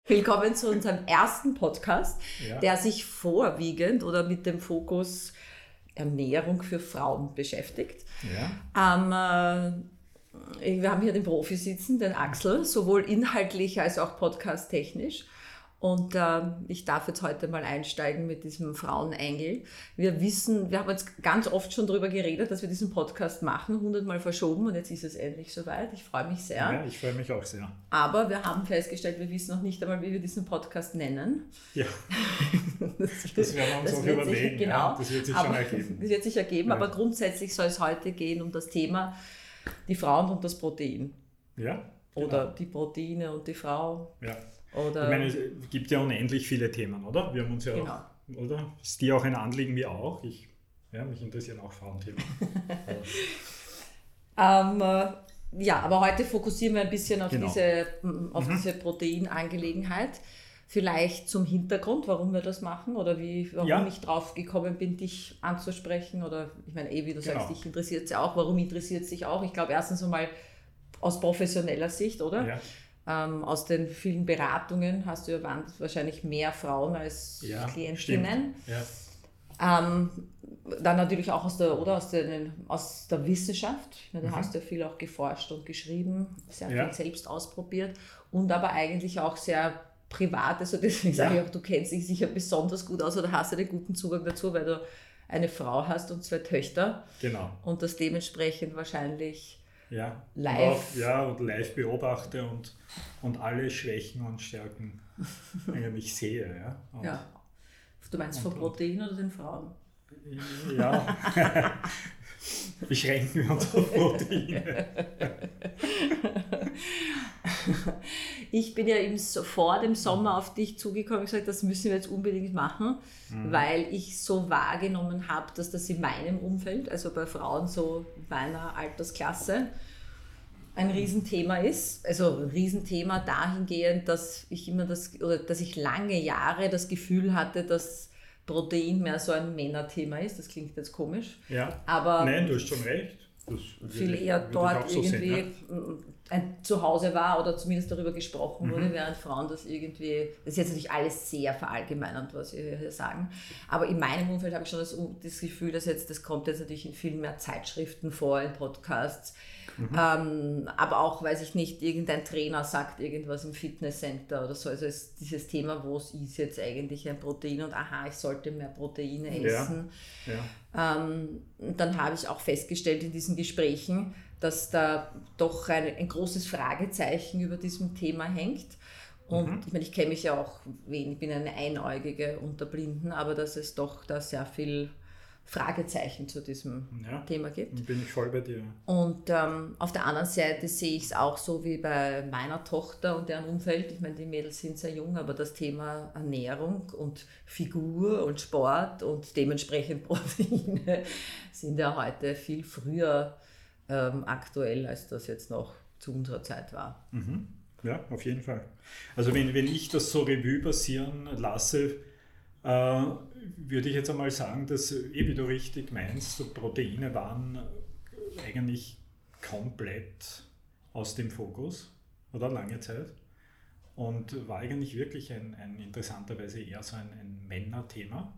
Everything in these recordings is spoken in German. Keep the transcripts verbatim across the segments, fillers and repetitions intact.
Willkommen zu unserem ersten Podcast, ja. der sich vorwiegend oder mit dem Fokus Ernährung für Frauen beschäftigt. Ja. Ähm, äh, wir haben hier den Profi sitzen, den Axel, sowohl inhaltlich als auch podcast-technisch. Und äh, ich darf jetzt heute mal einsteigen mit diesem Frauenengel. Wir wissen, wir haben jetzt ganz oft schon darüber geredet, dass wir diesen Podcast machen, hundertmal verschoben und jetzt ist es endlich soweit. Ich freue mich sehr. Ja, ich freue mich auch sehr. Aber wir haben festgestellt, wir wissen noch nicht einmal, wie wir diesen Podcast nennen. Ja, das, das werden wir uns auch überlegen. Sich, genau, ja, das wird sich aber, schon ergeben. Das wird sich ergeben, ja. Aber grundsätzlich soll es heute gehen um das Thema die Frauen und das Protein. Ja, genau. Oder die Proteine und die Frau. Ja. Oder ich meine, es gibt ja unendlich viele Themen, oder? Wir haben uns ja genau. auch, oder? Ist dir auch ein Anliegen, mir auch? Ich, ja, mich interessieren auch Frauenthemen. ähm, äh, ja, aber heute fokussieren wir ein bisschen auf genau. diese, auf mhm. diese Proteinangelegenheit. Vielleicht zum Hintergrund, warum wir das machen oder wie, warum ja. ich drauf gekommen bin, dich anzusprechen. Oder ich meine, eh, wie du genau. sagst, dich interessiert es ja auch. Warum interessiert es dich auch? Ich glaube, erstens einmal aus professioneller Sicht, oder? Ja. Ähm, aus den vielen Beratungen hast du ja wahrscheinlich mehr Frauen als ja, Klientinnen. Ja. Ähm, dann natürlich auch aus der, oder aus, den, aus der Wissenschaft. Ich meine, du mhm. hast ja viel auch geforscht und geschrieben, sehr ja. viel selbst ausprobiert und aber eigentlich auch sehr privat. Also deswegen sage ja. ich auch, du kennst dich sicher besonders gut aus oder hast einen guten Zugang dazu, weil du eine Frau hast und zwei Töchter. Genau. Und das dementsprechend wahrscheinlich Ja, live. Und auch, ja, und live beobachte und, und alle Schwächen und Stärken eigentlich sehe. Ja. Und, ja. Du meinst von Protein oder den Frauen? Ja, beschränken wir uns auf Proteine. Ich bin ja im, vor dem Sommer auf dich zugekommen und gesagt, das müssen wir jetzt unbedingt machen, mhm. weil ich so wahrgenommen habe, dass das in meinem Umfeld, also bei Frauen so meiner Altersklasse, ein Riesenthema ist. Also ein Riesenthema dahingehend, dass ich immer das, oder dass ich lange Jahre das Gefühl hatte, dass Protein mehr so ein Männerthema ist. Das klingt jetzt komisch. Ja. Aber nein, du hast schon recht. Das viel eher dort so irgendwie sehen, ja. ein Zuhause war oder zumindest darüber gesprochen wurde, mhm. während Frauen das irgendwie, das ist jetzt natürlich alles sehr verallgemeinernd, was wir hier sagen, aber in meinem Umfeld habe ich schon das, das Gefühl, dass jetzt, das kommt jetzt natürlich in viel mehr Zeitschriften vor, in Podcasts, mhm. ähm, aber auch, weiß ich nicht, irgendein Trainer sagt irgendwas im Fitnesscenter oder so, also ist dieses Thema, wo ist jetzt eigentlich ein Protein und aha, ich sollte mehr Proteine essen. Ja. Ja. Ähm, dann habe ich auch festgestellt in diesen Gesprächen, dass da doch ein, ein großes Fragezeichen über diesem Thema hängt. Und mhm. ich meine, ich kenne mich ja auch wenig, ich bin eine Einäugige unter Blinden, aber dass es doch da sehr viel Fragezeichen zu diesem ja, Thema gibt. Bin ich voll bei dir. Und ähm, auf der anderen Seite sehe ich es auch so wie bei meiner Tochter und deren Umfeld. Ich meine, die Mädels sind sehr jung, aber das Thema Ernährung und Figur und Sport und dementsprechend Proteine sind ja heute viel früher ähm, aktuell, als das jetzt noch zu unserer Zeit war. Mhm. Ja, auf jeden Fall. Also wenn, wenn ich das so Revue passieren lasse, äh, würde ich jetzt einmal sagen, dass, eh wie du richtig meinst, so Proteine waren eigentlich komplett aus dem Fokus, oder lange Zeit. Und war eigentlich wirklich ein, ein interessanterweise eher so ein, ein Männerthema.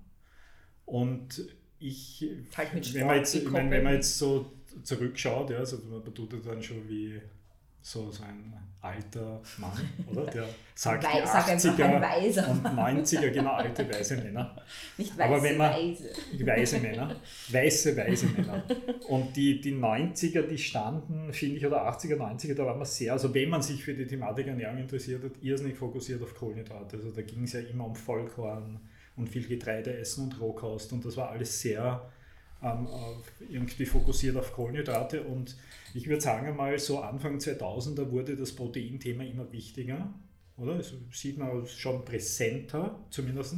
Und ich, wenn man, jetzt, ich meine, wenn man jetzt so zurückschaut, ja, also man tut das dann schon wie so, so ein alter Mann, oder? Der sagt Wei- die achtziger sag und neunziger, genau, alte weiße Männer. Nicht weiße, Aber wenn man, weise. Weiße Männer, weiße, weise Männer. Und die, die neunziger, die standen, finde ich, oder achtziger, neunziger, da war man sehr, also wenn man sich für die Thematik Ernährung interessiert hat, irrsinnig fokussiert auf Kohlenhydrate. Also da ging es ja immer um Vollkorn und viel Getreide essen und Rohkost und das war alles sehr ähm, irgendwie fokussiert auf Kohlenhydrate und ich würde sagen einmal so Anfang zweitausender wurde das Proteinthema immer wichtiger, oder? Das sieht man schon präsenter zumindest.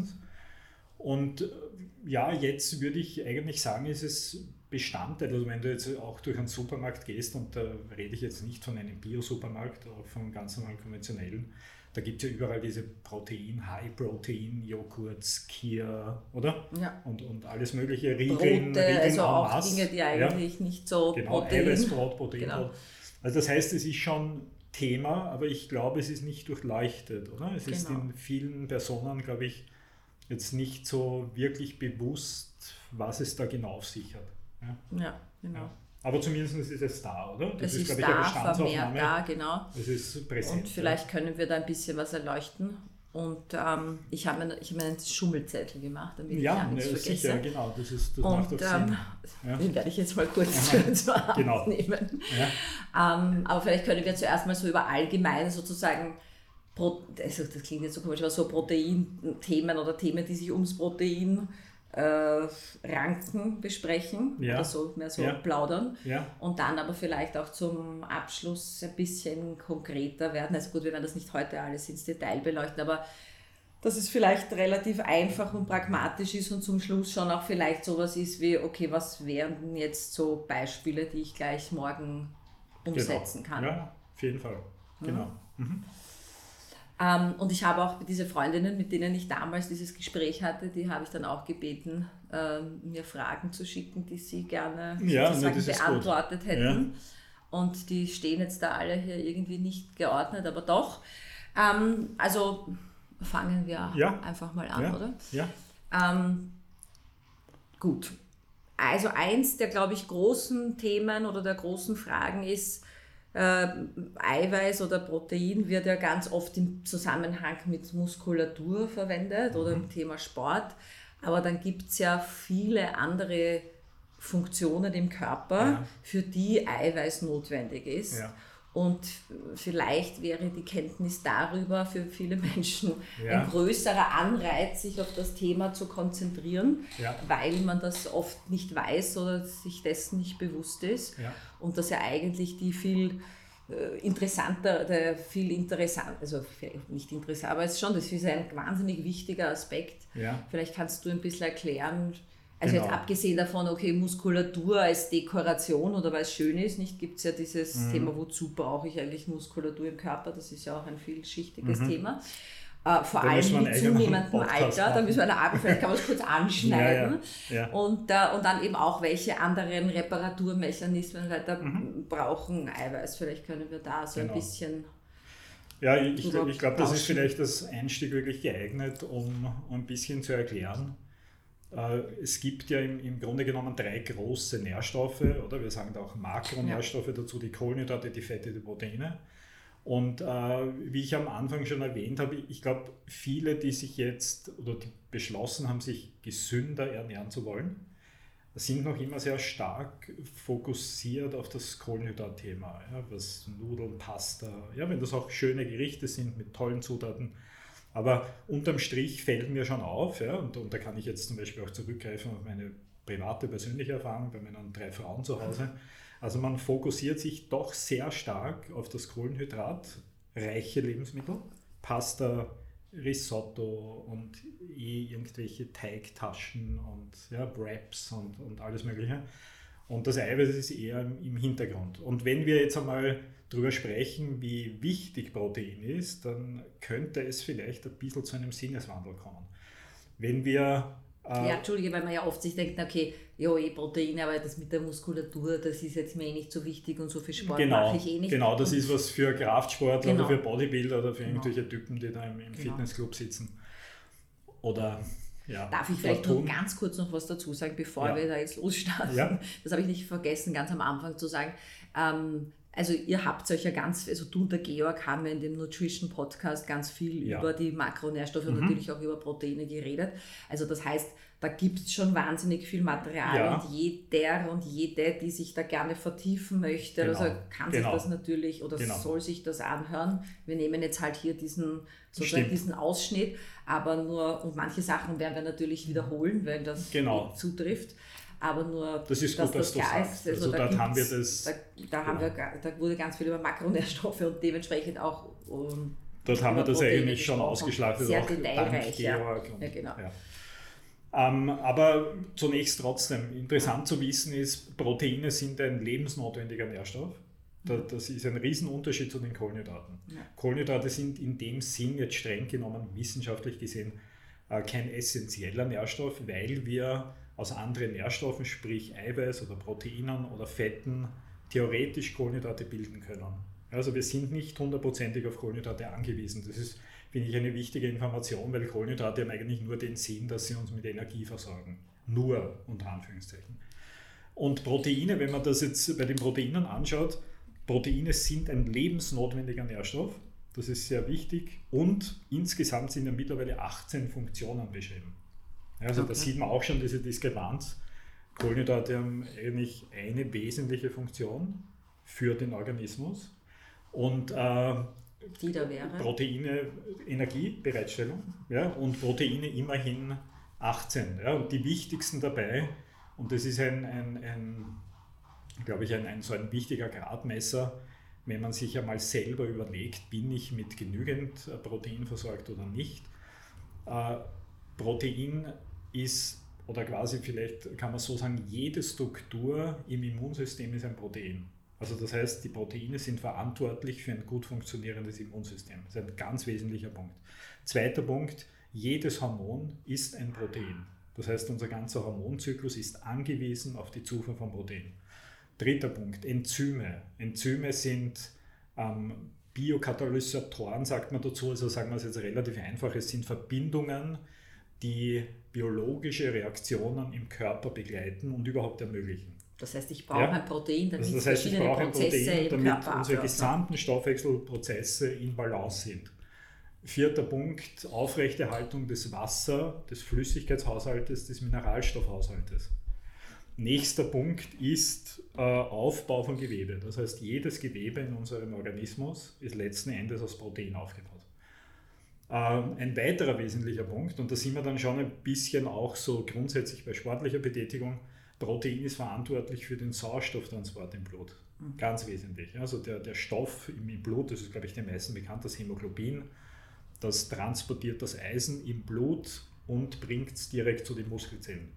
Und ja, jetzt würde ich eigentlich sagen, ist es Bestandteil, also wenn du jetzt auch durch einen Supermarkt gehst und da rede ich jetzt nicht von einem Bio-Supermarkt, auch von einem ganz normalen konventionellen, da gibt es ja überall diese Protein, High-Protein, Joghurts, Kefir, oder? Ja. Und, und alles mögliche, Riegeln, Brote, Riegeln also auch Masse. Dinge, die eigentlich ja. nicht so genau, Protein... Eiweißbrot, Proteinbrot. Genau. Also das heißt, es ist schon Thema, aber ich glaube, es ist nicht durchleuchtet, oder? Es genau. ist in vielen Personen, glaube ich, jetzt nicht so wirklich bewusst, was es da genau auf sich hat. Ja, ja genau. Ja. Aber zumindest ist es da, oder? Das es ist, ist da, vermehrt da, genau. Es ist präsent. Und vielleicht ja. können wir da ein bisschen was erleuchten. Und ähm, ich habe mir, ich hab mir einen Schummelzettel gemacht, damit ja, ich ja nichts ne, vergesse. Sicher, genau. Das, ist, das und, macht doch Sinn. Ähm, ja. Den werde ich jetzt mal kurz ja, zur Hand genau. nehmen. Ja. Ähm, aber vielleicht können wir zuerst mal so über allgemein sozusagen, Pro, also das klingt jetzt so komisch, aber so Proteinthemen oder Themen, die sich ums Protein Äh, ranken besprechen ja. oder so mehr so ja. plaudern ja. und dann aber vielleicht auch zum Abschluss ein bisschen konkreter werden. Also gut, wir werden das nicht heute alles ins Detail beleuchten, aber dass es vielleicht relativ einfach und pragmatisch ist und zum Schluss schon auch vielleicht sowas ist wie, okay, was wären denn jetzt so Beispiele, die ich gleich morgen umsetzen genau. kann. Ja, auf jeden Fall. Genau. Mhm. Mhm. Ähm, und ich habe auch diese Freundinnen, mit denen ich damals dieses Gespräch hatte, die habe ich dann auch gebeten, ähm, mir Fragen zu schicken, die sie gerne ja, sozusagen ne, beantwortet hätten. Ja. Und die stehen jetzt da alle hier irgendwie nicht geordnet, aber doch. Ähm, also fangen wir ja. einfach mal an, ja. oder? Ja. Ähm, gut. Also eins der, glaube ich, großen Themen oder der großen Fragen ist, Äh, Eiweiß oder Protein wird ja ganz oft im Zusammenhang mit Muskulatur verwendet oder im Thema Sport, aber dann gibt es ja viele andere Funktionen im Körper, ja. für die Eiweiß notwendig ist. Ja. Und vielleicht wäre die Kenntnis darüber für viele Menschen ja. ein größerer Anreiz, sich auf das Thema zu konzentrieren, ja. weil man das oft nicht weiß oder sich dessen nicht bewusst ist. Ja. Und dass ja eigentlich die viel äh, interessanter, der viel interessant, also nicht interessant, aber es ist schon, das ist ein wahnsinnig wichtiger Aspekt. Ja. Vielleicht kannst du ein bisschen erklären. Also genau. Jetzt abgesehen davon, okay, Muskulatur als Dekoration oder weil es schön ist, nicht, gibt es ja dieses mhm. Thema, wozu brauche ich eigentlich Muskulatur im Körper, das ist ja auch ein vielschichtiges mhm. Thema. Äh, vor da allem mit zunehmendem Alter, da müssen wir eine Arbeit, vielleicht kann man es kurz anschneiden. ja, ja, ja. Und, äh, und dann eben auch, welche anderen Reparaturmechanismen weiter mhm. brauchen Eiweiß. Vielleicht können wir da so genau. ein bisschen... Ja, ich, ich, ich glaube, das ist vielleicht das Einstieg wirklich geeignet, um, um ein bisschen zu erklären. Es gibt ja im, im Grunde genommen drei große Nährstoffe, oder wir sagen da auch Makronährstoffe ja. dazu, die Kohlenhydrate, die Fette, die Proteine. Und äh, wie ich am Anfang schon erwähnt habe, ich glaube, viele, die sich jetzt oder die beschlossen haben, sich gesünder ernähren zu wollen, sind noch immer sehr stark fokussiert auf das Kohlenhydrat-Thema, ja, was Nudeln, Pasta, ja, wenn das auch schöne Gerichte sind mit tollen Zutaten. Aber unterm Strich fällt mir schon auf, ja, und, und da kann ich jetzt zum Beispiel auch zurückgreifen auf meine private, persönliche Erfahrung bei meinen drei Frauen zu Hause. Also man fokussiert sich doch sehr stark auf das kohlenhydratreiche Lebensmittel, Pasta, Risotto und eh irgendwelche Teigtaschen und ja, Wraps und, und alles Mögliche. Und das Eiweiß ist eher im, im Hintergrund. Und wenn wir jetzt einmal darüber sprechen, wie wichtig Protein ist, dann könnte es vielleicht ein bisschen zu einem Sinneswandel kommen. Wenn wir... Äh, ja, Entschuldige, weil man ja oft sich denkt, okay, ja, eh Proteine, aber das mit der Muskulatur, das ist jetzt mir eh nicht so wichtig und so viel Sport genau, mache ich eh nicht. Genau, das ist was für Kraftsportler genau. oder für Bodybuilder oder für genau. irgendwelche Typen, die da im, im genau. Fitnessclub sitzen. Oder... Ja, darf ich vielleicht nur ganz kurz noch was dazu sagen, bevor ja. wir da jetzt losstarten? Ja. Das habe ich nicht vergessen, ganz am Anfang zu sagen. Ähm, also ihr habt euch ja ganz, also du und der Georg haben ja in dem Nutrition Podcast ganz viel ja. über die Makronährstoffe mhm. und natürlich auch über Proteine geredet. Also das heißt, da gibt es schon wahnsinnig viel Material ja. und jeder und jede, die sich da gerne vertiefen möchte, genau. also kann genau. sich das natürlich oder genau. soll sich das anhören. Wir nehmen jetzt halt hier diesen, sozusagen diesen Ausschnitt, aber nur, und manche Sachen werden wir natürlich wiederholen, wenn das genau. zutrifft. Aber nur, das ist gut, dass, dass das klar ist. Also, also da, dort haben wir das. Da, da, haben wir, da wurde ganz viel über Makronährstoffe und dementsprechend auch. Um, dort haben wir das eigentlich schon ausgeschlachtet. Sehr detailreich. Ja. Und, ja, genau. Ja. Ähm, aber zunächst trotzdem interessant zu wissen ist, Proteine sind ein lebensnotwendiger Nährstoff. Da, das ist ein Riesenunterschied zu den Kohlenhydraten. Ja. Kohlenhydrate sind in dem Sinn jetzt streng genommen wissenschaftlich gesehen äh, kein essentieller Nährstoff, weil wir aus anderen Nährstoffen, sprich Eiweiß oder Proteinen oder Fetten, theoretisch Kohlenhydrate bilden können. Also wir sind nicht hundertprozentig auf Kohlenhydrate angewiesen. Das ist, finde ich, eine wichtige Information, weil Kohlenhydrate haben eigentlich nur den Sinn, dass sie uns mit Energie versorgen. Nur, unter Anführungszeichen. Und Proteine, wenn man das jetzt bei den Proteinen anschaut, Proteine sind ein lebensnotwendiger Nährstoff. Das ist sehr wichtig. Und insgesamt sind ja mittlerweile achtzehn Funktionen beschrieben. Also okay. Da sieht man auch schon diese Diskrepanz. Kohlenhydrate haben eigentlich eine wesentliche Funktion für den Organismus. Und äh, die da wäre? Proteine, Energiebereitstellung, ja, und Proteine immerhin achtzehn. Ja, und die wichtigsten dabei, und das ist ein, ein, ein glaube ich, ein, ein, so ein wichtiger Gradmesser, wenn man sich einmal selber überlegt, bin ich mit genügend Protein versorgt oder nicht. Äh, Protein ist, oder quasi vielleicht kann man so sagen, jede Struktur im Immunsystem ist ein Protein. Also das heißt, die Proteine sind verantwortlich für ein gut funktionierendes Immunsystem. Das ist ein ganz wesentlicher Punkt. Zweiter Punkt, jedes Hormon ist ein Protein. Das heißt, unser ganzer Hormonzyklus ist angewiesen auf die Zufuhr von Protein. Dritter Punkt, Enzyme. Enzyme sind ähm, Biokatalysatoren, sagt man dazu, also sagen wir es jetzt relativ einfach, es sind Verbindungen, die biologische Reaktionen im Körper begleiten und überhaupt ermöglichen. Das heißt, ich brauche ja. ein Protein, damit also das heißt, verschiedene ich brauche ein Prozesse Protein, im damit Körper unsere ablaufen. gesamten Stoffwechselprozesse in Balance sind. Vierter Punkt, Aufrechterhaltung des Wasser-, des Flüssigkeitshaushaltes, des Mineralstoffhaushaltes. Nächster Punkt ist äh, Aufbau von Gewebe. Das heißt, jedes Gewebe in unserem Organismus ist letzten Endes aus Protein aufgebaut. Ähm, ein weiterer wesentlicher Punkt, und da sind wir dann schon ein bisschen auch so grundsätzlich bei sportlicher Betätigung, Protein ist verantwortlich für den Sauerstofftransport im Blut. Mhm. Ganz wesentlich. Also der, der Stoff im Blut, das ist, glaube ich, den meisten bekannt, das Hämoglobin, das transportiert das Eisen im Blut und bringt es direkt zu den Muskelzellen.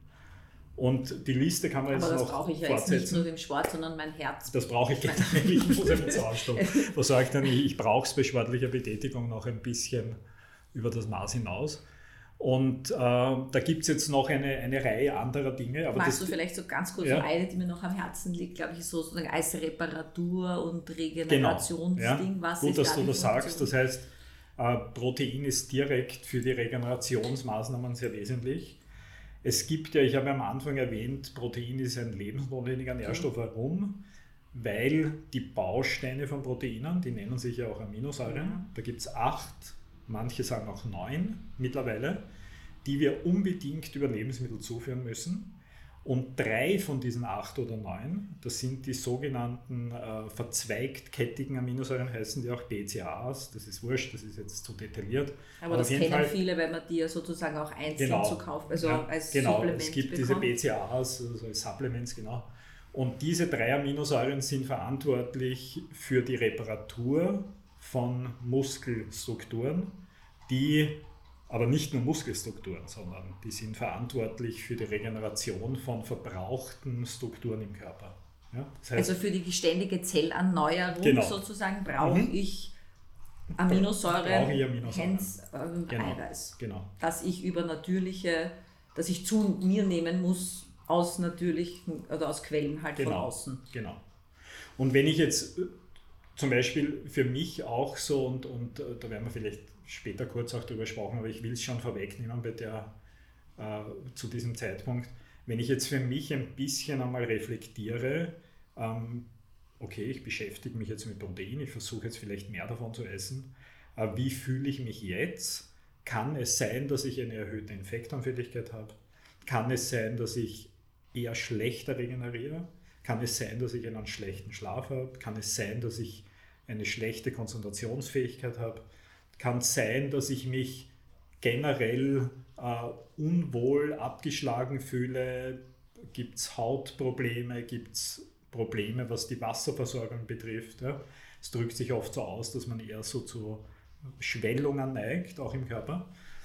Und die Liste kann man Aber jetzt das noch brauche ich ja fortsetzen. Jetzt nicht nur im Sport, sondern mein Herz. Das brauche ich generell, ich muss einen Sauerstoff versorgt. Ich, ich brauche es bei sportlicher Betätigung noch ein bisschen über das Maß hinaus. Und äh, da gibt es jetzt noch eine, eine Reihe anderer Dinge. Aber Magst das, du vielleicht so ganz kurz, ja. so eine, die mir noch am Herzen liegt, glaube ich, so sozusagen als Reparatur- und Regenerationsding. Genau. Ja. Was Gut, ist dass da du das sagst. Das heißt, äh, Protein ist direkt für die Regenerationsmaßnahmen sehr wesentlich. Es gibt ja, ich habe am Anfang erwähnt, Protein ist ein lebensnotwendiger Nährstoff. Warum? Weil die Bausteine von Proteinen, die nennen sich ja auch Aminosäuren, ja. Da gibt es acht, manche sagen auch neun mittlerweile, die wir unbedingt über Lebensmittel zuführen müssen. Und drei von diesen acht oder neun, das sind die sogenannten äh, verzweigtkettigen Aminosäuren, heißen die auch B C A As. Das ist wurscht, das ist jetzt zu detailliert. Aber, Aber das kennen Fall, viele, weil man die ja sozusagen auch einzeln genau, zu kaufen, also ja, als genau, Supplement es gibt bekommt. diese B C A As, also als Supplements, genau. Und diese drei Aminosäuren sind verantwortlich für die Reparatur von Muskelstrukturen, die aber nicht nur Muskelstrukturen, sondern die sind verantwortlich für die Regeneration von verbrauchten Strukturen im Körper. Ja, das heißt, also für die ständige Zellerneuerung genau. sozusagen brauche mhm. ich Aminosäuren, brauche ich Aminosäuren. Hence ähm, genau. Eiweiß. Genau. Dass ich über natürliche, dass ich zu mir nehmen muss aus natürlichen oder aus Quellen halt genau. von außen. Genau. Und wenn ich jetzt zum Beispiel für mich auch so, und, und da werden wir vielleicht später kurz auch darüber sprechen, aber ich will es schon vorwegnehmen bei der, äh, zu diesem Zeitpunkt. Wenn ich jetzt für mich ein bisschen einmal reflektiere, ähm, okay, ich beschäftige mich jetzt mit Protein, ich versuche jetzt vielleicht mehr davon zu essen, äh, wie fühle ich mich jetzt? Kann es sein, dass ich eine erhöhte Infektanfälligkeit habe? Kann es sein, dass ich eher schlechter regeneriere? Kann es sein, dass ich einen schlechten Schlaf habe? Kann es sein, dass ich eine schlechte Konzentrationsfähigkeit habe? Kann es sein, dass ich mich generell äh, unwohl, abgeschlagen fühle? Gibt es Hautprobleme? Gibt es Probleme, was die Wasserversorgung betrifft? Ja? Es drückt sich oft so aus, dass man eher so zu Schwellungen neigt, auch im Körper.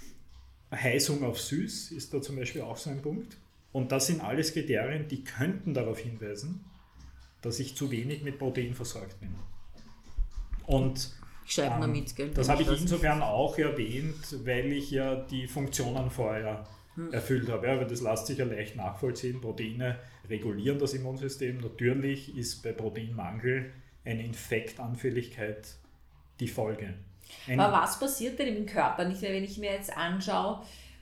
Heißung auf süß ist da zum Beispiel auch so ein Punkt. Und das sind alles Kriterien, die könnten darauf hinweisen, dass ich zu wenig mit Protein versorgt bin. Und Schreibt man mit, gell? Das habe ich insofern auch erwähnt, weil ich ja die Funktionen vorher hm. erfüllt habe. Ja, aber das lässt sich ja leicht nachvollziehen. Proteine regulieren das Immunsystem. Natürlich ist bei Proteinmangel eine Infektanfälligkeit die Folge. Ein Aber was passiert denn im Körper? Nicht, wenn ich mir jetzt anschaue,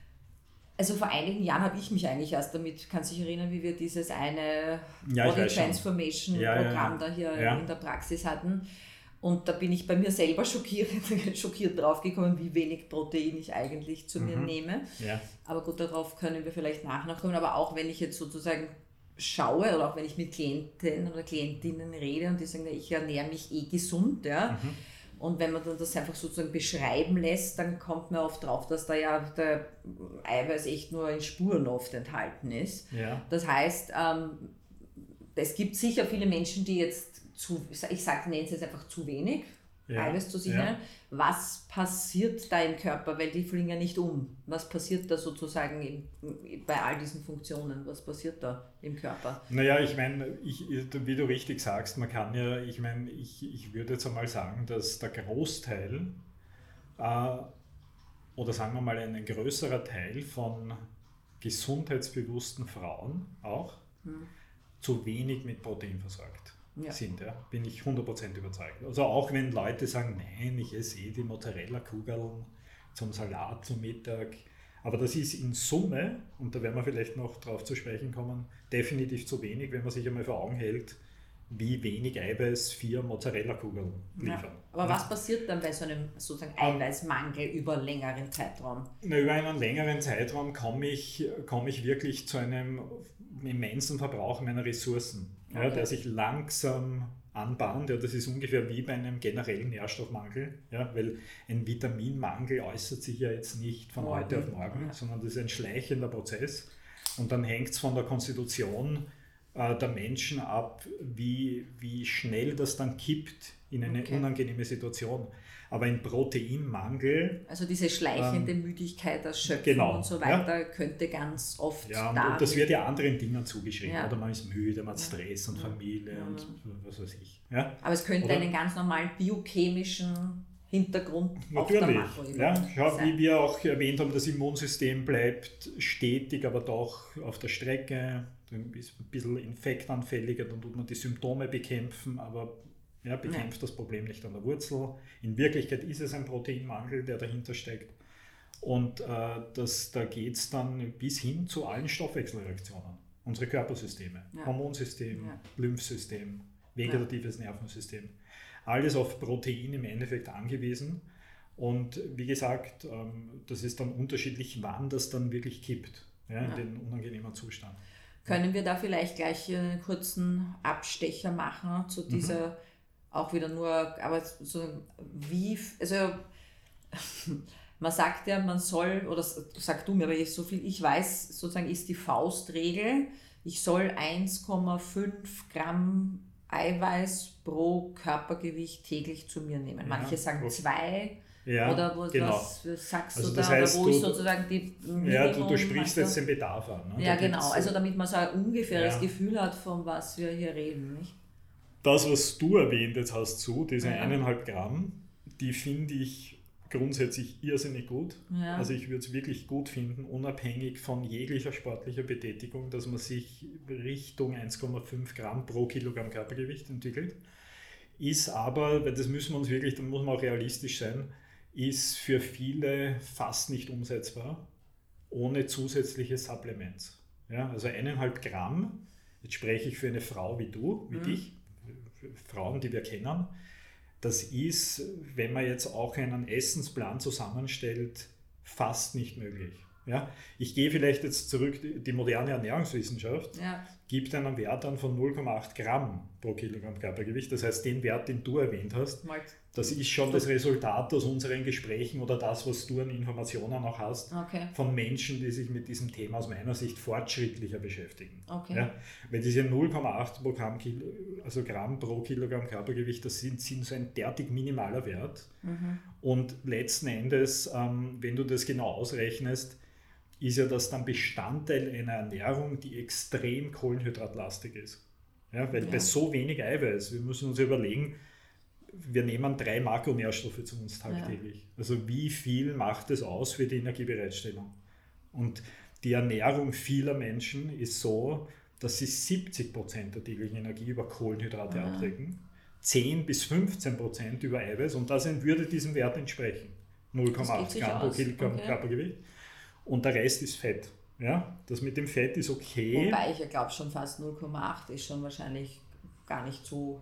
also vor einigen Jahren habe ich mich eigentlich erst damit, kannst du dich erinnern, wie wir dieses eine ja, Body Transformation ja, Programm ja, da hier ja. in der Praxis hatten. Und da bin ich bei mir selber schockiert, schockiert draufgekommen, wie wenig Protein ich eigentlich zu mhm. mir nehme. Ja. Aber gut, darauf können wir vielleicht nachher kommen. Aber auch wenn ich jetzt sozusagen schaue oder auch wenn ich mit Klienten oder Klientinnen rede und die sagen, ich ernähre mich eh gesund, ja. Mhm. Und wenn man dann das einfach sozusagen beschreiben lässt, dann kommt man oft drauf, dass da ja der Eiweiß echt nur in Spuren oft enthalten ist. Ja. Das heißt, ähm, es gibt sicher viele Menschen, die jetzt zu, ich sage, nenne es jetzt einfach zu wenig ja. Eiweiß zu sich nehmen. Ja. Was passiert da im Körper? Weil die fliegen ja nicht um. Was passiert da sozusagen in, bei all diesen Funktionen? Was passiert da im Körper? Naja, ich meine, ich, wie du richtig sagst, man kann ja, ich meine, ich, ich würde jetzt einmal sagen, dass der Großteil äh, oder sagen wir mal ein größerer Teil von gesundheitsbewussten Frauen auch hm. zu wenig mit Protein versorgt. Ja. sind, ja, bin ich hundert Prozent überzeugt. Also auch wenn Leute sagen, nein, ich esse eh die Mozzarella-Kugeln zum Salat zum Mittag, aber das ist in Summe, und da werden wir vielleicht noch drauf zu sprechen kommen, definitiv zu wenig, wenn man sich einmal vor Augen hält, wie wenig Eiweiß vier Mozzarella-Kugeln liefern. Ja. Aber was passiert dann bei so einem sozusagen Eiweißmangel über einen längeren Zeitraum? Na, über einen längeren Zeitraum komme ich, komme ich wirklich zu einem immensen Verbrauch meiner Ressourcen, okay. ja, der sich langsam anbahnt. Ja, das ist ungefähr wie bei einem generellen Nährstoffmangel, ja, weil ein Vitaminmangel äußert sich ja jetzt nicht von morgen. heute auf morgen, ja. sondern das ist ein schleichender Prozess und dann hängt es von der Konstitution äh, der Menschen ab, wie, wie schnell das dann kippt in eine okay. unangenehme Situation. Aber ein Proteinmangel... Also diese schleichende ähm, Müdigkeit, Erschöpfung genau, und so weiter, ja. könnte ganz oft ja, da... Und das wird ja anderen Dingen zugeschrieben. Ja. Oder man ist müde, man hat Stress und ja. Familie ja. und was weiß ich. Ja? Aber es könnte oder, einen ganz normalen biochemischen Hintergrund natürlich, auf der Makroebene ja, schau, wie wir auch erwähnt haben, das Immunsystem bleibt stetig, aber doch auf der Strecke. Dann ist ein bisschen infektanfälliger, dann tut man die Symptome bekämpfen, aber... Ja, bekämpft ja. das Problem nicht an der Wurzel. In Wirklichkeit ist es ein Proteinmangel, der dahinter steckt. Und äh, das, da geht es dann bis hin zu allen Stoffwechselreaktionen. Unsere Körpersysteme, ja. Hormonsystem, ja. Lymphsystem, vegetatives ja. Nervensystem. Alles auf Protein im Endeffekt angewiesen. Und wie gesagt, ähm, das ist dann unterschiedlich, wann das dann wirklich kippt, ja, in ja. den unangenehmen Zustand. Können wir da vielleicht gleich einen kurzen Abstecher machen zu dieser... Mhm. Auch wieder nur, aber so wie, also man sagt ja, man soll, oder sag du mir, aber so viel ich weiß, sozusagen ist die Faustregel, ich soll eins Komma fünf Gramm Eiweiß pro Körpergewicht täglich zu mir nehmen. Manche ja, sagen zwei, ja, oder was, genau. was sagst also du das da, heißt, oder wo du, ist sozusagen die Minimum, Ja, du, du sprichst also, jetzt den Bedarf an. Ne? Ja, da genau, also damit man so ein ungefähres ja. Gefühl hat, von was wir hier reden, nicht? Das, was du erwähnt jetzt hast, zu, diese ja. eineinhalb Gramm, die finde ich grundsätzlich irrsinnig gut. Ja. Also ich würde es wirklich gut finden, unabhängig von jeglicher sportlicher Betätigung, dass man sich Richtung eins Komma fünf Gramm pro Kilogramm Körpergewicht entwickelt. Ist aber, weil das müssen wir uns wirklich, da muss man auch realistisch sein, ist für viele fast nicht umsetzbar, ohne zusätzliche Supplements. Ja, also eineinhalb Gramm, jetzt spreche ich für eine Frau wie du, wie mhm. dich, Frauen, die wir kennen, das ist, wenn man jetzt auch einen Essensplan zusammenstellt, fast nicht möglich. Ja? Ich gehe vielleicht jetzt zurück, die moderne Ernährungswissenschaft ja. gibt einen Wert an von null Komma acht Gramm pro Kilogramm Körpergewicht. Das heißt, den Wert, den du erwähnt hast, das ist schon das Resultat aus unseren Gesprächen oder das, was du an Informationen auch hast, okay. von Menschen, die sich mit diesem Thema aus meiner Sicht fortschrittlicher beschäftigen. Okay. Ja? Weil diese null Komma acht Gramm, also Gramm pro Kilogramm Körpergewicht, das sind, sind so ein derartig minimaler Wert. Mhm. Und letzten Endes, ähm, wenn du das genau ausrechnest, ist ja das dann Bestandteil einer Ernährung, die extrem kohlenhydratlastig ist. Ja, weil ja. bei so wenig Eiweiß, wir müssen uns überlegen, wir nehmen drei Makronährstoffe zu uns tagtäglich. Ja. Also wie viel macht es aus für die Energiebereitstellung? Und die Ernährung vieler Menschen ist so, dass sie siebzig Prozent der täglichen Energie über Kohlenhydrate ja. abdecken, zehn bis fünfzehn Prozent über Eiweiß und das würde diesem Wert entsprechen. null Komma acht Gramm pro Kilogramm okay. Körpergewicht. Und der Rest ist Fett. Ja, das mit dem Fett ist okay. Wobei ich ja glaube schon fast null Komma acht ist schon wahrscheinlich gar nicht so...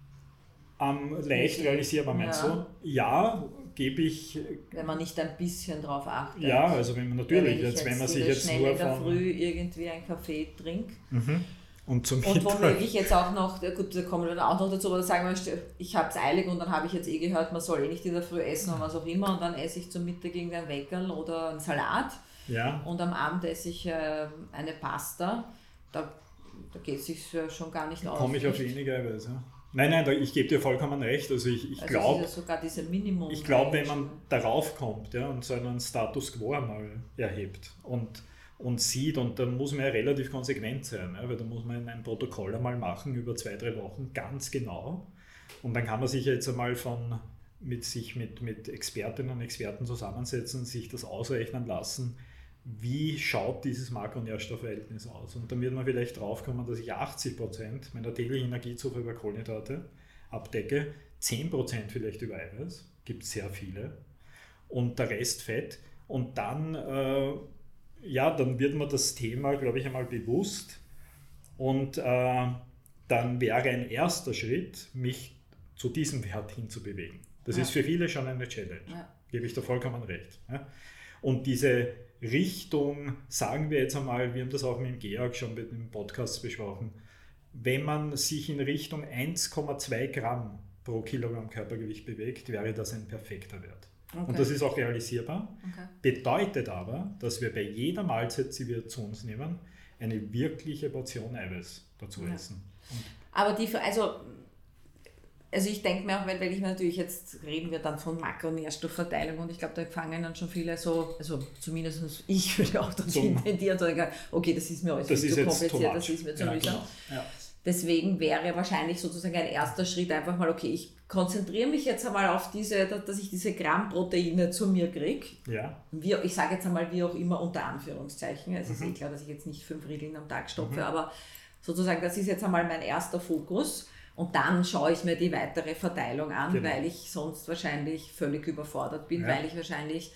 Um, leicht realisierbar, meinst ja. du? Ja, gebe ich... Wenn man nicht ein bisschen drauf achtet. Ja, also wenn man natürlich, wenn, jetzt, wenn man sich jetzt schnell nur in der von... Früh irgendwie einen Kaffee trinkt. Mhm. Und zum Und womöglich jetzt auch noch, gut, da kommen wir dann auch noch dazu, aber sagen wir, ich habe es eilig und dann habe ich jetzt eh gehört, man soll eh nicht in der Früh essen oder was auch immer und dann esse ich zum Mittag irgendein Weckerl oder einen Salat ja. und am Abend esse ich äh, eine Pasta, da, da geht es sich schon gar nicht aus. Komme ich auf weniger Eiweiß, ja. Nein, nein, da, ich gebe dir vollkommen recht. Also ich, ich also glaube, ja sogar diese Minimum. Ich glaube, wenn man darauf kommt, ja, und so einen Status quo mal erhebt und und sieht, und da muss man ja relativ konsequent sein, ja, weil da muss man ein Protokoll einmal machen über zwei, drei Wochen, ganz genau. Und dann kann man sich jetzt einmal von, mit sich mit, mit Expertinnen und Experten zusammensetzen, sich das ausrechnen lassen, wie schaut dieses Makronährstoffverhältnis aus. Und dann wird man vielleicht drauf kommen, dass ich achtzig Prozent meiner täglichen Energiezufuhr über Kohlenhydrate abdecke, zehn Prozent vielleicht über Eiweiß, gibt es sehr viele, und der Rest Fett. Und dann äh, ja, dann wird mir das Thema, glaube ich, einmal bewusst und äh, dann wäre ein erster Schritt, mich zu diesem Wert hinzubewegen. Das ja. ist für viele schon eine Challenge, ja. gebe ich da vollkommen recht. Ja. Und diese Richtung, sagen wir jetzt einmal, wir haben das auch mit dem Georg schon mit dem Podcast besprochen, wenn man sich in Richtung eins Komma zwei Gramm pro Kilogramm Körpergewicht bewegt, wäre das ein perfekter Wert. Okay. Und das ist auch realisierbar. Okay. Bedeutet aber, dass wir bei jeder Mahlzeit, die wir zu uns nehmen, eine wirkliche Portion Eiweiß dazu ja. essen. Und aber die, also, also ich denke mir auch, weil, weil ich mir natürlich, jetzt reden wir dann von Makronährstoffverteilung und ich glaube, da fangen dann schon viele so, also zumindest ich würde auch dazu tendieren zu sagen, okay, das ist mir alles das viel ist zu kompliziert, das ist mir zu ja, mühsam. Genau. Ja. Deswegen wäre wahrscheinlich sozusagen ein erster Schritt einfach mal, okay, ich konzentriere mich jetzt einmal auf diese, dass ich diese Gramm Proteine zu mir kriege. Ja. Wie, ich sage jetzt einmal wie auch immer unter Anführungszeichen. Es mhm. ist eh klar, dass ich jetzt nicht fünf Riegeln am Tag stopfe, mhm. aber sozusagen das ist jetzt einmal mein erster Fokus. Und dann schaue ich mir die weitere Verteilung an, genau. weil ich sonst wahrscheinlich völlig überfordert bin, ja. weil ich wahrscheinlich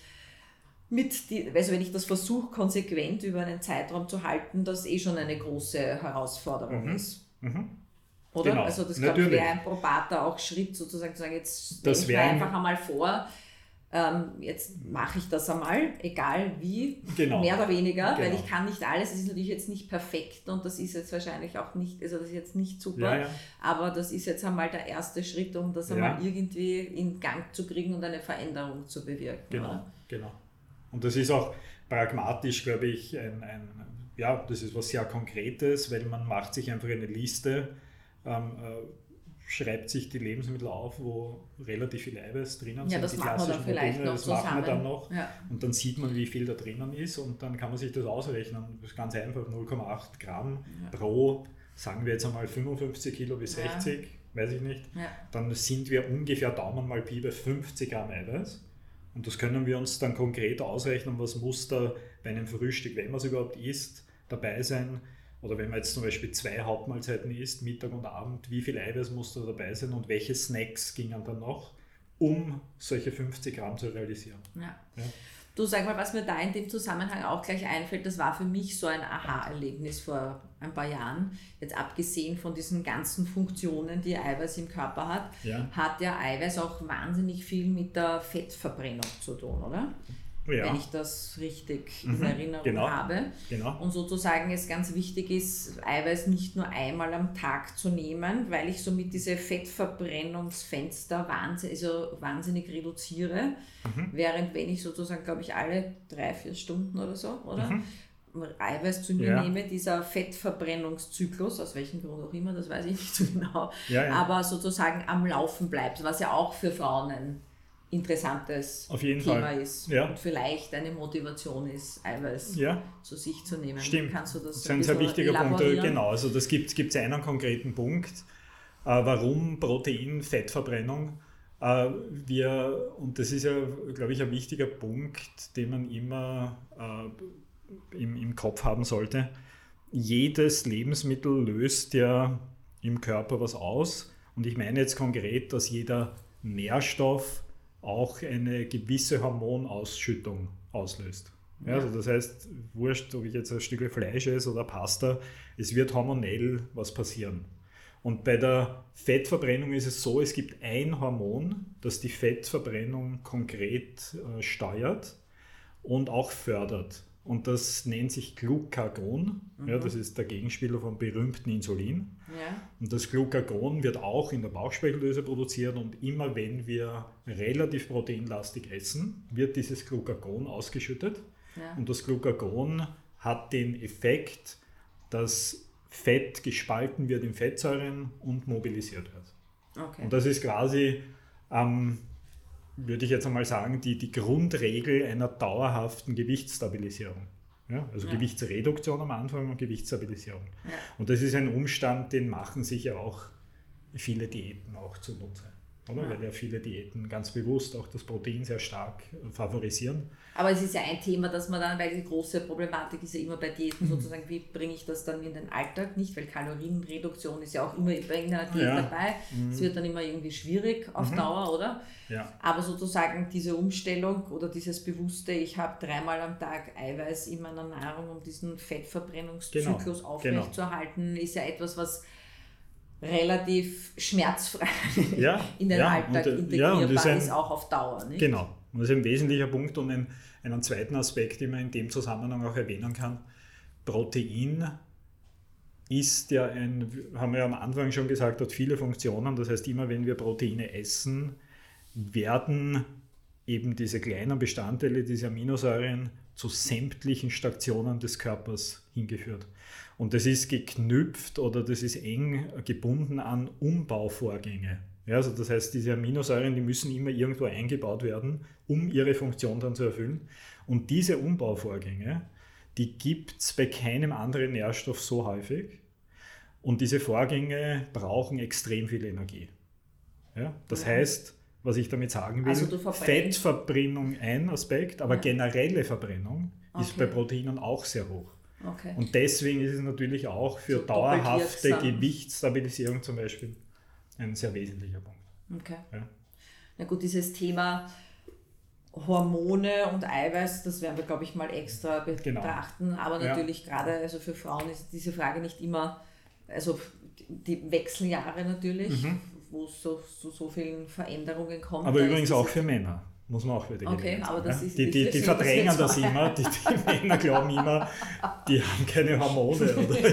mit, die, also wenn ich das versuche, konsequent über einen Zeitraum zu halten, das eh schon eine große Herausforderung mhm. ist. Mhm. Oder? Genau. Also das glaube ich wäre ein probater auch Schritt, sozusagen zu sagen, jetzt das stelle ich mir einfach einmal vor, ähm, jetzt mache ich das einmal, egal wie, genau. mehr oder weniger, genau. weil ich kann nicht alles, es ist natürlich jetzt nicht perfekt und das ist jetzt wahrscheinlich auch nicht, also das ist jetzt nicht super, ja, ja. aber das ist jetzt einmal der erste Schritt, um das einmal ja. irgendwie in Gang zu kriegen und eine Veränderung zu bewirken. Genau, oder? genau. Und das ist auch pragmatisch, glaube ich, ein, ein, ja, das ist was sehr Konkretes, weil man macht sich einfach eine Liste, ähm, äh, schreibt sich die Lebensmittel auf, wo relativ viel Eiweiß drinnen ja, sind. Das die machen wir dann vielleicht noch das zusammen. machen wir dann noch ja. und dann sieht man, wie viel da drinnen ist und dann kann man sich das ausrechnen. Das ist ganz einfach, null Komma acht Gramm ja. pro, sagen wir jetzt einmal fünfundfünfzig Kilo bis sechzig, ja. weiß ich nicht. Ja. Dann sind wir ungefähr Daumen mal Pi bei fünfzig Gramm Eiweiß. Und das können wir uns dann konkret ausrechnen, was muss da bei einem Frühstück, wenn man es überhaupt isst, dabei sein. Oder wenn man jetzt zum Beispiel zwei Hauptmahlzeiten isst, Mittag und Abend, wie viel Eiweiß muss da dabei sein und welche Snacks gingen dann noch, um solche fünfzig Gramm zu realisieren. Ja. Ja. Du, sag mal, was mir da in dem Zusammenhang auch gleich einfällt, das war für mich so ein Aha-Erlebnis vor ein paar Jahren, jetzt abgesehen von diesen ganzen Funktionen, die Eiweiß im Körper hat, ja. hat ja Eiweiß auch wahnsinnig viel mit der Fettverbrennung zu tun, oder? Ja. Wenn ich das richtig mhm, in Erinnerung genau, habe. Genau. Und sozusagen es ganz wichtig ist, Eiweiß nicht nur einmal am Tag zu nehmen, weil ich somit diese Fettverbrennungsfenster wahnsinnig, also wahnsinnig reduziere, mhm. während wenn ich sozusagen, glaube ich, alle drei, vier Stunden oder so, oder? Mhm. Eiweiß zu mir ja. nehme, dieser Fettverbrennungszyklus, aus welchem Grund auch immer, das weiß ich nicht so genau, ja, ja. aber sozusagen am Laufen bleibt, was ja auch für Frauen ein interessantes Auf jeden Thema Fall. ist ja. und vielleicht eine Motivation ist, Eiweiß ja. zu sich zu nehmen. Stimmt. Kannst du das, das ist ein sehr wichtiger Punkt. Genau, also das gibt es einen konkreten Punkt, äh, warum Protein-Fettverbrennung. Äh, wir, und das ist ja, glaube ich, ein wichtiger Punkt, den man immer äh, im, im Kopf haben sollte. Jedes Lebensmittel löst ja im Körper was aus. Und ich meine jetzt konkret, dass jeder Nährstoff auch eine gewisse Hormonausschüttung auslöst. Ja, also das heißt, wurscht, ob ich jetzt ein Stück Fleisch esse oder Pasta, es wird hormonell was passieren. Und bei der Fettverbrennung ist es so, es gibt ein Hormon, das die Fettverbrennung konkret äh, steuert und auch fördert. Und das nennt sich Glucagon. Mhm. Ja, das ist der Gegenspieler vom berühmten Insulin. Ja. Und das Glucagon wird auch in der Bauchspeicheldrüse produziert und immer wenn wir relativ proteinlastig essen, wird dieses Glucagon ausgeschüttet. Ja. Und das Glucagon hat den Effekt, dass Fett gespalten wird in Fettsäuren und mobilisiert wird. Okay. Und das ist quasi, ähm, würde ich jetzt einmal sagen, die, die Grundregel einer dauerhaften Gewichtsstabilisierung. Ja? Also ja. Gewichtsreduktion am Anfang und Gewichtsstabilisierung. Ja. Und das ist ein Umstand, den machen sich ja auch viele Diäten auch zunutze. Oder? Ja. Weil ja viele Diäten ganz bewusst auch das Protein sehr stark favorisieren. Aber es ist ja ein Thema, dass man dann, weil die große Problematik ist ja immer bei Diäten mhm. sozusagen, wie bringe ich das dann in den Alltag nicht, weil Kalorienreduktion ist ja auch immer bei einer Diät ja. dabei. Es mhm. wird dann immer irgendwie schwierig auf mhm. Dauer, oder? Ja. Aber sozusagen diese Umstellung oder dieses Bewusste, ich habe dreimal am Tag Eiweiß in meiner Nahrung, um diesen Fettverbrennungszyklus genau. aufrechtzuerhalten, genau. ist ja etwas, was relativ schmerzfrei ja, in den ja, Alltag und, integrierbar ja, ist, ein, ist, auch auf Dauer. Nicht? Genau, und das ist ein wesentlicher Punkt und ein, einen zweiten Aspekt, den man in dem Zusammenhang auch erwähnen kann. Protein ist ja ein, haben wir ja am Anfang schon gesagt, hat viele Funktionen. Das heißt, immer wenn wir Proteine essen, werden eben diese kleinen Bestandteile, diese Aminosäuren zu sämtlichen Stationen des Körpers hingeführt. Und das ist geknüpft oder das ist eng gebunden an Umbauvorgänge. Ja, also das heißt, diese Aminosäuren, die müssen immer irgendwo eingebaut werden, um ihre Funktion dann zu erfüllen. Und diese Umbauvorgänge, die gibt es bei keinem anderen Nährstoff so häufig. Und diese Vorgänge brauchen extrem viel Energie. Ja, das ja. heißt, was ich damit sagen will, also Fettverbrennung ein Aspekt, aber ja. generelle Verbrennung okay. ist bei Proteinen auch sehr hoch. Okay. Und deswegen ist es natürlich auch für so dauerhafte Gewichtsstabilisierung zum Beispiel ein sehr wesentlicher Punkt. Okay. Ja. Na gut, dieses Thema Hormone und Eiweiß, das werden wir, glaube ich, mal extra betrachten. Genau. Aber natürlich ja. gerade also für Frauen ist diese Frage nicht immer, also die Wechseljahre natürlich, mhm. wo es so, so, so vielen Veränderungen kommt. Aber übrigens auch für Männer. Muss man auch wieder okay, aber das ist, die, die, die verdrängen das, das immer, die, die Männer glauben immer, die haben keine Hormone.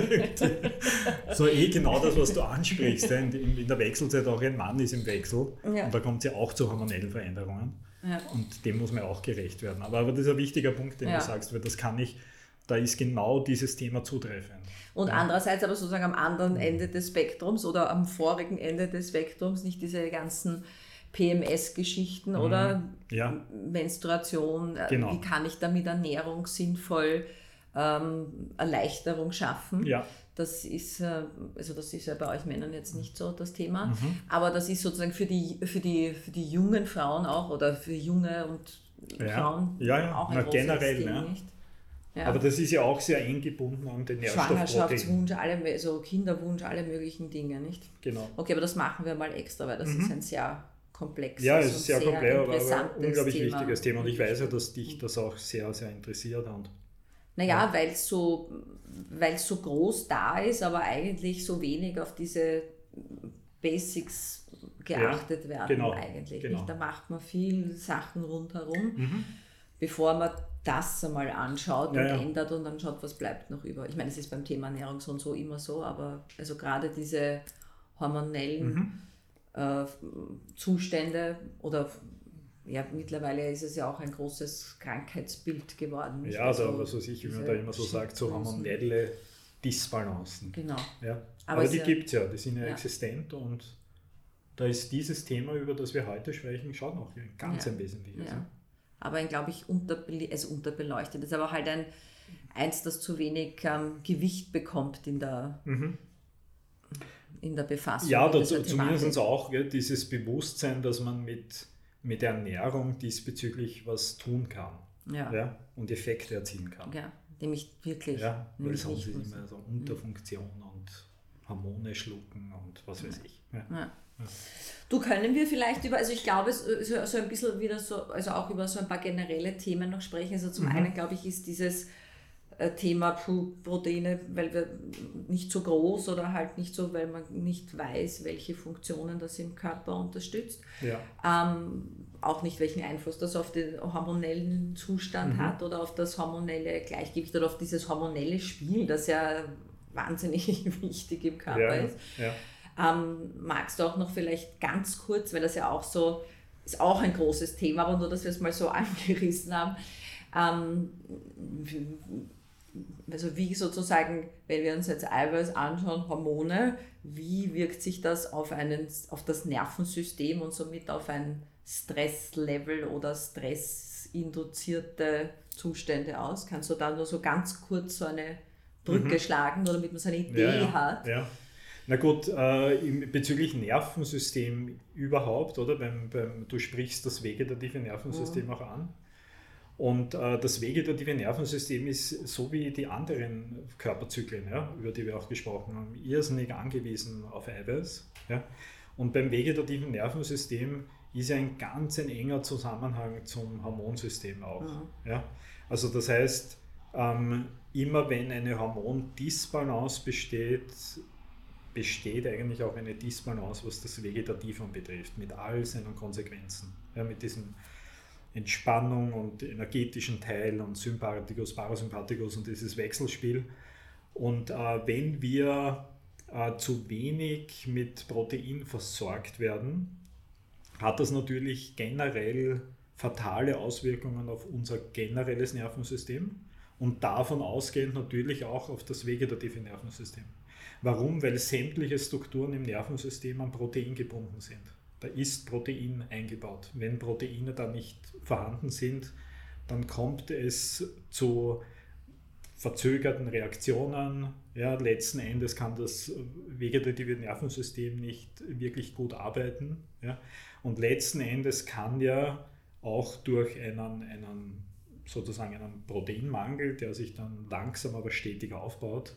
Oder so eh genau das, was du ansprichst. In, in der Wechselzeit auch ein Mann ist im Wechsel ja. und da kommt es ja auch zu hormonellen Veränderungen ja. und dem muss man auch gerecht werden. Aber, aber das ist ein wichtiger Punkt, den ja. du sagst, weil das kann ich, da ist genau dieses Thema zutreffend. Und ja. andererseits aber sozusagen am anderen Ende des Spektrums oder am vorigen Ende des Spektrums nicht diese ganzen P M S-Geschichten mhm. oder ja. Menstruation, genau. wie kann ich da mit Ernährung sinnvoll ähm, Erleichterung schaffen? Ja. Das ist, äh, also das ist ja bei euch Männern jetzt nicht so das Thema, mhm. aber das ist sozusagen für die, für die, für die jungen Frauen auch oder für junge und ja. Frauen ja, ja. auch ein Na, großes generell, Thema, ja. nicht? Ja. Aber das ist ja auch sehr eng gebunden an den Nährstoffprotein. Schwangerschaftswunsch, alle, also Kinderwunsch, alle möglichen Dinge, nicht? Genau. Okay, aber das machen wir mal extra, weil das mhm. ist ein sehr komplexes ja, es ist sehr, sehr komplex, aber ein unglaublich Thema. wichtiges Thema und ich weiß ja, dass dich das auch sehr, sehr interessiert. Und, naja, ja. weil es so, so groß da ist, aber eigentlich so wenig auf diese Basics geachtet ja, werden genau, eigentlich. Genau. Nicht? Da macht man viel Sachen rundherum, mhm. bevor man das einmal anschaut ja, und ja. ändert und dann schaut, was bleibt noch über. Ich meine, es ist beim Thema Ernährung so und so immer so, aber also gerade diese hormonellen mhm. äh, Zustände oder ja, mittlerweile ist es ja auch ein großes Krankheitsbild geworden. Ja, also, also was weiß ich, wie man da immer so sagt, so hormonelle Disbalancen. Genau. Ja. Aber, Aber die ja, gibt es ja, die sind ja, ja existent und da ist dieses Thema, über das wir heute sprechen, schon auch ganz ja. ein wesentliches. Ja. Aber ein, glaube ich, unterbe- also unterbeleuchtet. Das ist aber halt ein, eins, das zu wenig ähm, Gewicht bekommt in der, mhm. in der Befassung. Ja, dazu, zumindest auch ja, dieses Bewusstsein, dass man mit, mit der Ernährung diesbezüglich was tun kann ja. Ja, und Effekte erzielen kann. Ja, nämlich wirklich. Ja, weil sonst ist immer so Unterfunktion mhm. und Hormone schlucken und was weiß ich. Ja. Ja. Ja. Du, können wir vielleicht über, also ich glaube, so, so ein bisschen wieder so, also auch über so ein paar generelle Themen noch sprechen. Also zum mhm. einen, glaube ich, ist dieses Thema Proteine, weil wir nicht so groß oder halt nicht so, weil man nicht weiß, welche Funktionen das im Körper unterstützt. Ja. Ähm, auch nicht, welchen Einfluss das auf den hormonellen Zustand mhm. hat oder auf das hormonelle Gleichgewicht oder auf dieses hormonelle Spiel, das ja wahnsinnig wichtig im Körper ja, ist. Ja. Ähm, magst du auch noch vielleicht ganz kurz, weil das ja auch so, ist auch ein großes Thema, aber nur, dass wir es mal so angerissen haben, ähm, also wie sozusagen, wenn wir uns jetzt Eiweiß anschauen, Hormone, wie wirkt sich das auf, einen, auf das Nervensystem und somit auf ein Stresslevel oder stressinduzierte Zustände aus? Kannst du da nur so ganz kurz so eine Brücke mhm. schlagen, nur damit man so eine Idee ja, ja, hat? Ja. Na gut, äh, bezüglich Nervensystem überhaupt, oder? Beim, beim, du sprichst das vegetative Nervensystem mhm. auch an. Und äh, das vegetative Nervensystem ist so wie die anderen Körperzyklen, ja, über die wir auch gesprochen haben, irrsinnig angewiesen auf Eiweiß. Ja. Und beim vegetativen Nervensystem ist ja ein ganz ein enger Zusammenhang zum Hormonsystem auch. Mhm. Ja. Also das heißt, ähm, immer wenn eine Hormondisbalance besteht, besteht eigentlich auch eine Disbalance, was das Vegetativum betrifft, mit all seinen Konsequenzen, ja, mit diesem Entspannung und energetischen Teil und Sympathikus, Parasympathikus und dieses Wechselspiel. Und äh, wenn wir äh, zu wenig mit Protein versorgt werden, hat das natürlich generell fatale Auswirkungen auf unser generelles Nervensystem und davon ausgehend natürlich auch auf das vegetative Nervensystem. Warum? Weil sämtliche Strukturen im Nervensystem an Protein gebunden sind. Da ist Protein eingebaut. Wenn Proteine da nicht vorhanden sind, dann kommt es zu verzögerten Reaktionen. Ja, letzten Endes kann das vegetative Nervensystem nicht wirklich gut arbeiten. Ja. Und letzten Endes kann ja auch durch einen, einen, sozusagen einen Proteinmangel, der sich dann langsam aber stetig aufbaut,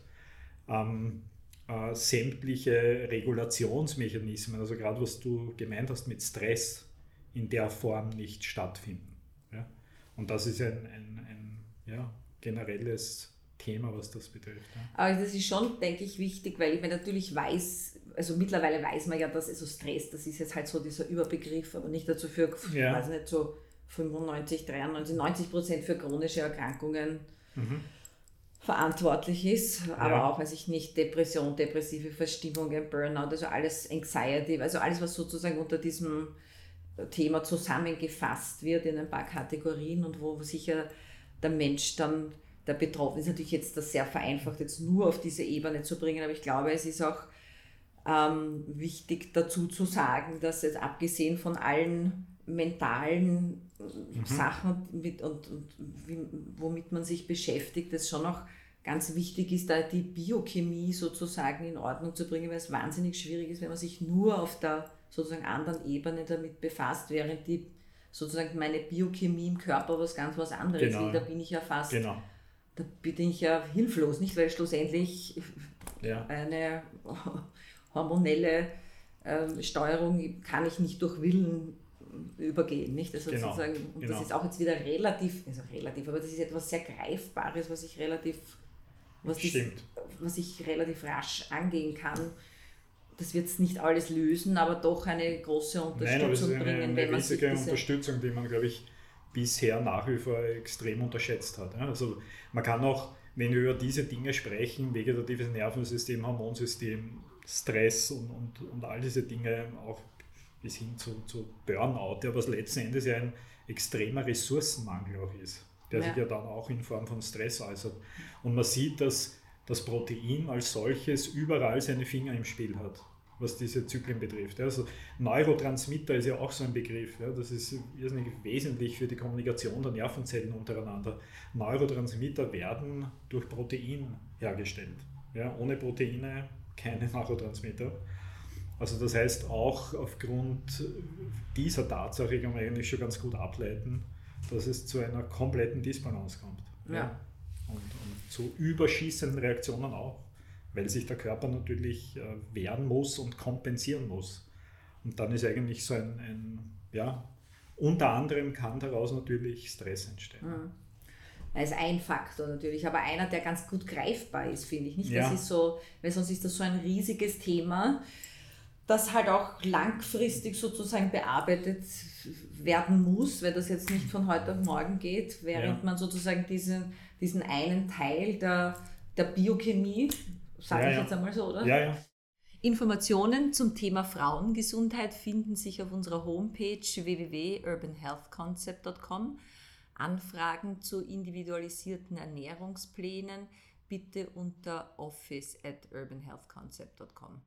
ähm, Äh, sämtliche Regulationsmechanismen, also gerade was du gemeint hast mit Stress, in der Form nicht stattfinden. Ja? Und das ist ein, ein, ein ja, generelles Thema, was das betrifft. Ja? Aber das ist schon, denke ich, wichtig, weil ich mir natürlich weiß, also mittlerweile weiß man ja, dass also Stress, das ist jetzt halt so dieser Überbegriff, aber nicht dazu für, ja. weiß nicht, so fünfundneunzig, dreiundneunzig, neunzig Prozent für chronische Erkrankungen mhm. verantwortlich ist, aber ja. auch, weiß ich nicht, Depression, depressive Verstimmungen, Burnout, also alles Anxiety, also alles, was sozusagen unter diesem Thema zusammengefasst wird in ein paar Kategorien und wo sicher der Mensch dann, der Betroffene ist, natürlich jetzt das sehr vereinfacht, jetzt nur auf diese Ebene zu bringen, aber ich glaube, es ist auch ähm, wichtig dazu zu sagen, dass jetzt abgesehen von allen mentalen mhm. Sachen mit, und, und wie, womit man sich beschäftigt, das schon auch ganz wichtig ist, da die Biochemie sozusagen in Ordnung zu bringen, weil es wahnsinnig schwierig ist, wenn man sich nur auf der sozusagen anderen Ebene damit befasst, während die sozusagen meine Biochemie im Körper was ganz was anderes genau. ist. Da bin ich ja fast, genau. da bin ich ja hilflos, nicht? Weil schlussendlich ja. eine hormonelle äh, Steuerung kann ich nicht durch Willen übergehen, nicht? Also genau, sozusagen, und genau. das ist auch jetzt wieder relativ, also relativ, aber das ist etwas sehr Greifbares, was ich relativ, was, dies, was ich relativ rasch angehen kann. Das wird es nicht alles lösen, aber doch eine große Unterstützung Nein, aber es ist eine, bringen, eine wenn man sich diese Unterstützung, die man, glaube ich, bisher nach wie vor extrem unterschätzt hat. Also man kann auch, wenn wir über diese Dinge sprechen, vegetatives Nervensystem, Hormonsystem, Stress und, und, und all diese Dinge auch bis hin zu, zu Burnout, ja, was letzten Endes ja ein extremer Ressourcenmangel auch ist, der ja. sich ja dann auch in Form von Stress äußert. Und man sieht, dass das Protein als solches überall seine Finger im Spiel hat, was diese Zyklen betrifft. Also Neurotransmitter ist ja auch so ein Begriff, ja, das ist irrsinnig wesentlich für die Kommunikation der Nervenzellen untereinander. Neurotransmitter werden durch Protein hergestellt. Ja, ohne Proteine keine Neurotransmitter. Also das heißt, auch aufgrund dieser Tatsache kann man eigentlich schon ganz gut ableiten, dass es zu einer kompletten Disbalance kommt. Ja. Ja. Und, und zu überschießenden Reaktionen auch, weil sich der Körper natürlich äh, wehren muss und kompensieren muss. Und dann ist eigentlich so ein, ein ja, unter anderem kann daraus natürlich Stress entstehen. Mhm. Das ist ein Faktor natürlich, aber einer, der ganz gut greifbar ist, finde ich. Nicht, ja. das ist so, weil sonst ist das so ein riesiges Thema, das halt auch langfristig sozusagen bearbeitet werden muss, weil das jetzt nicht von heute auf morgen geht, während ja. man sozusagen diesen, diesen einen Teil der, der Biochemie, sage ja, ich ja. jetzt einmal so, oder? Ja, ja. Informationen zum Thema Frauengesundheit finden sich auf unserer Homepage w w w punkt urban health concept punkt com. Anfragen zu individualisierten Ernährungsplänen bitte unter office at urban health concept punkt com.